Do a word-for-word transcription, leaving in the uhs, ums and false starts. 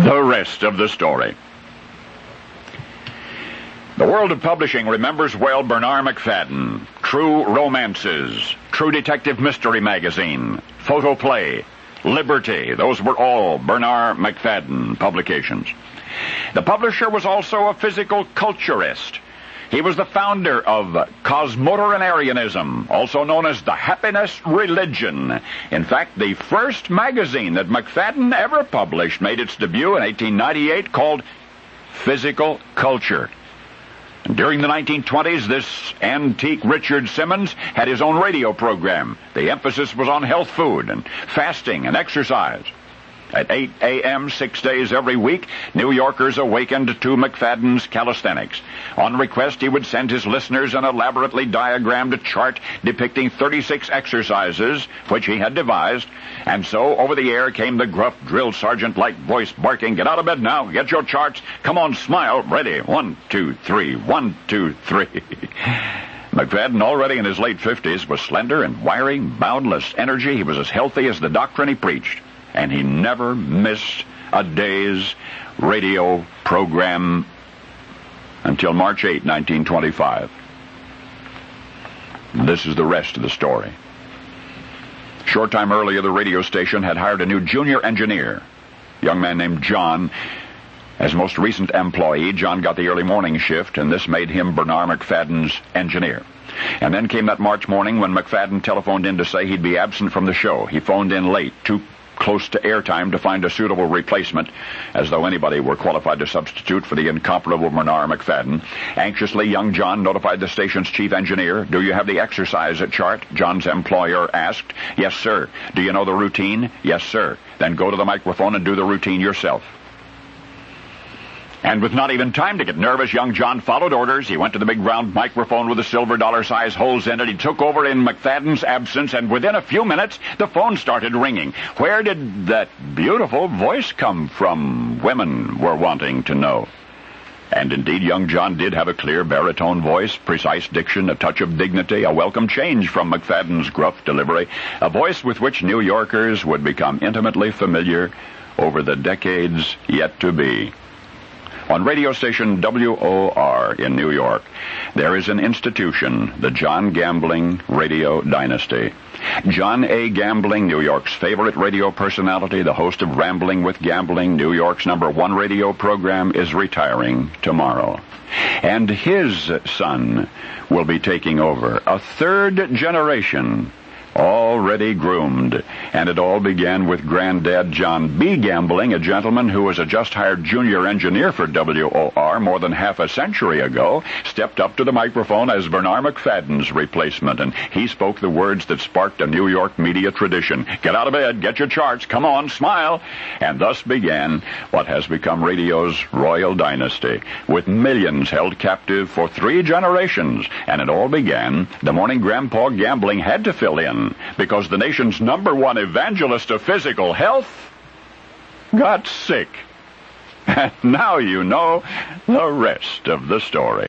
the rest of the story. The world of publishing remembers well Bernard Macfadden, True Romances, True Detective Mystery Magazine, Photoplay, Liberty. Those were all Bernard Macfadden publications. The publisher was also a physical culturist. He was the founder of Cosmotarianism, also known as the Happiness Religion. In fact, the first magazine that Macfadden ever published made its debut in eighteen ninety-eight, called Physical Culture. During the nineteen twenties, this antique Richard Simmons had his own radio program. The emphasis was on health food and fasting and exercise. At eight a.m., six days every week, New Yorkers awakened to Macfadden's calisthenics. On request, he would send his listeners an elaborately diagrammed chart depicting thirty-six exercises, which he had devised. And so, over the air came the gruff drill sergeant-like voice barking, "Get out of bed now, get your charts, come on, smile, ready, one, two, three, one, two, three." Macfadden, already in his late fifties, was slender and wiry, boundless energy. He was as healthy as the doctrine he preached. And he never missed a day's radio program until March eighth, nineteen twenty-five. This is the rest of the story. A short time earlier, the radio station had hired a new junior engineer, a young man named John. As most recent employee, John got the early morning shift, and this made him Bernard Macfadden's engineer. And then came that March morning when Macfadden telephoned in to say he'd be absent from the show. He phoned in late, too close to airtime to find a suitable replacement, as though anybody were qualified to substitute for the incomparable Bernard Macfadden. Anxiously, young John notified the station's chief engineer. "Do you have the exercise chart?" John's employer asked. "Yes, sir." "Do you know the routine?" "Yes, sir." "Then go to the microphone and do the routine yourself." And with not even time to get nervous, young John followed orders. He went to the big round microphone with the silver dollar-sized holes in it. He took over in Macfadden's absence, and within a few minutes, the phone started ringing. Where did that beautiful voice come from? Women were wanting to know. And indeed, young John did have a clear baritone voice, precise diction, a touch of dignity, a welcome change from Macfadden's gruff delivery, a voice with which New Yorkers would become intimately familiar over the decades yet to be. On radio station W O R in New York, there is an institution, the John Gambling Radio Dynasty. John A. Gambling, New York's favorite radio personality, the host of Rambling with Gambling, New York's number one radio program, is retiring tomorrow. And his son will be taking over, a third generation already groomed. And it all began with Granddad John B. Gambling, a gentleman who was a just-hired junior engineer for W O R more than half a century ago, stepped up to the microphone as Bernard Macfadden's replacement, and he spoke the words that sparked a New York media tradition. "Get out of bed, get your charts, come on, smile." And thus began what has become radio's royal dynasty, with millions held captive for three generations. And it all began the morning Grandpa Gambling had to fill in, because the nation's number one evangelist of physical health got sick. And now you know the rest of the story.